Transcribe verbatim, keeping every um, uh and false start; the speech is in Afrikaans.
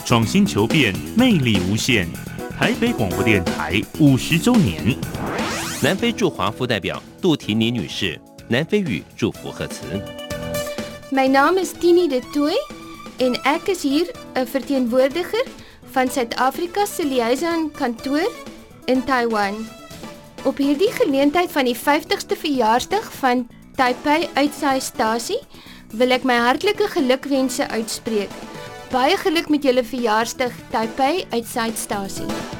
创新求变，魅力无限。台北广播电台五十周年。 南非驻华副代表杜提尼女士，南非语祝福贺词。 My naam is Tini de Tooy en ek is hier 'n verteenwoordiger van Suid-Afrika se liaison kantoor in Taiwan. Op hierdie geleentheid van die vyftigste verjaarsdag van Taipei Uitsaaistasie wil ek my hartlike gelukwense uitspreek. Baie geluk met julle verjaarsdag, Taipei Uitsaaistasie.